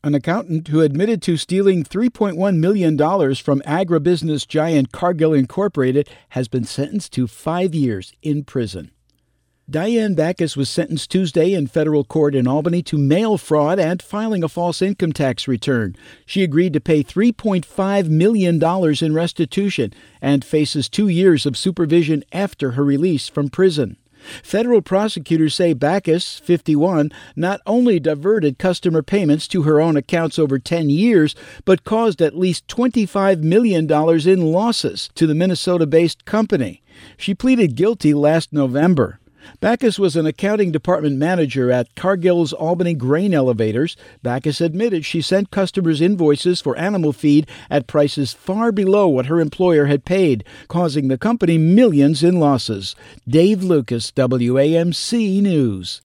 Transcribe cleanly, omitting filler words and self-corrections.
An accountant who admitted to stealing $3.1 million from agribusiness giant Cargill Incorporated has been sentenced to 5 years in prison. Diane Backus was sentenced Tuesday in federal court in Albany to mail fraud and filing a false income tax return. She agreed to pay $3.5 million in restitution and faces 2 years of supervision after her release from prison. Federal prosecutors say Backus, 51, not only diverted customer payments to her own accounts over 10 years, but caused at least $25 million in losses to the Minnesota-based company. She pleaded guilty last November. Backus was an accounting department manager at Cargill's Albany grain elevators. Backus admitted she sent customers invoices for animal feed at prices far below what her employer had paid, causing the company millions in losses. Dave Lucas, WAMC News.